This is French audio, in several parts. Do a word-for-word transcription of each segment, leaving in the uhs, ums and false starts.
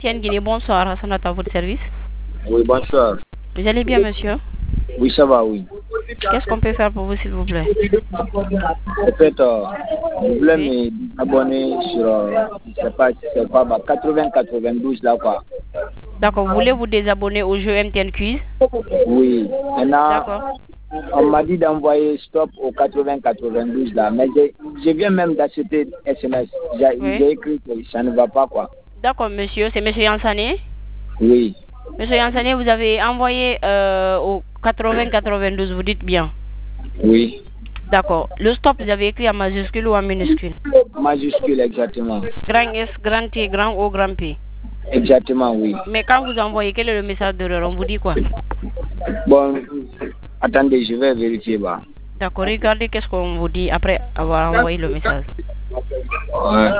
Tiens Guinée, bonsoir, Hassan à votre service. Oui, bonsoir. Vous allez bien, monsieur? Oui, ça va, oui. Qu'est-ce qu'on peut faire pour vous, s'il vous plaît? En fait, euh, je voulais oui. m'abonner sur, euh, je sais pas, c'est pas, bah, quatre-vingts quatre-vingt-douze là, quoi. D'accord, vous voulez vous désabonner au jeu M T N Quiz? Oui. D'accord. On m'a dit d'envoyer stop au quatre-vingts quatre-vingt-douze là, mais je viens même d'acheter S M S. J'ai oui. écrit que ça ne va pas, quoi. D'accord, monsieur, c'est monsieur Yansané? Oui. Monsieur Yansané, vous avez envoyé euh, au quatre-vingts quatre-vingt-douze, vous dites bien? Oui. D'accord. Le stop, vous avez écrit en majuscule ou en minuscule? Majuscule, exactement. Grand S, grand T, grand O, grand P. Exactement, oui. Mais quand vous envoyez, quel est le message d'erreur? On vous dit quoi? Bon, attendez, je vais vérifier. Bah. D'accord, regardez qu'est-ce qu'on vous dit après avoir envoyé le message. Ouais.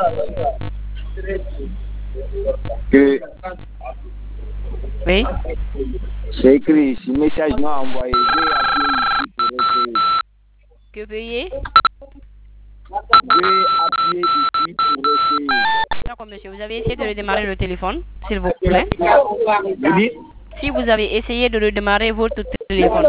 Que... Oui. C'est écrit ici, message non envoyé. Veuillez appuyer ici pour essayer. Que payer? Veuillez appuyer ici pour essayer. D'accord, monsieur, vous avez essayé de redémarrer le téléphone, s'il vous plaît. Vous dites? Si vous avez essayé de redémarrer votre téléphone.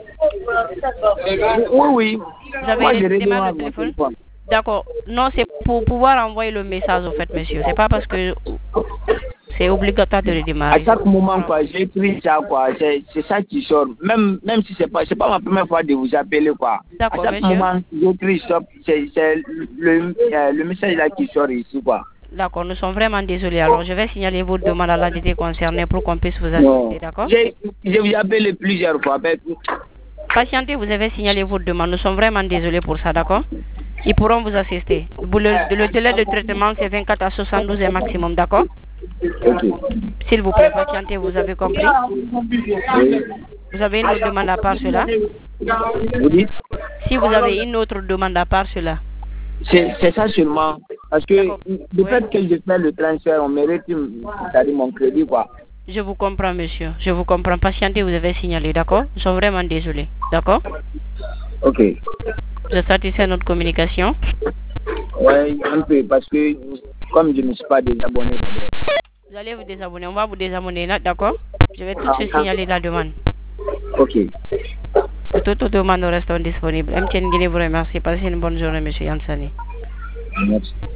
Oui, oui. Vous avez redémarré le téléphone? téléphone. D'accord. Non, c'est pour pouvoir envoyer le message, en fait, monsieur. C'est pas parce que c'est obligatoire de redémarrer. À chaque moment, quoi, j'ai pris ça, quoi. C'est ça qui sort. Même, même si c'est pas, c'est pas ma première fois de vous appeler, quoi. D'accord, à chaque monsieur. moment, j'ai pris stop. C'est le, euh, le message là qui sort ici, quoi. D'accord, nous sommes vraiment désolés. Alors, je vais signaler votre demande à l'entité concernée pour qu'on puisse vous assister, d'accord? Je vous appelé plusieurs fois. Patientez, vous avez signalé votre demande. Nous sommes vraiment désolés pour ça, d'accord? Ils pourront vous assister. Le, le délai de traitement, c'est vingt-quatre à soixante-douze heures maximum, d'accord? Ok. S'il vous plaît, patientez, vous avez compris? Oui. Vous avez une autre demande à part cela? Vous dites? Si vous avez une autre demande à part cela. C'est ça seulement. Parce que le oui. fait que je fais le transfert, on mérite, c'est-à-dire mon crédit, quoi. Je vous comprends, monsieur. Je vous comprends. Patientez, vous avez signalé, d'accord? Nous sommes vraiment désolés, d'accord? Ok. Vous êtes satisfait de notre communication? Oui, un peu, parce que comme je ne suis pas désabonné. Vous allez vous désabonner, on va vous désabonner, d'accord? Je vais tout de suite signaler la demande. Ok. Toutes les demandes resteront disponibles. M T N Guinée vous remercie. Passez une bonne journée, monsieur Yansani. Merci.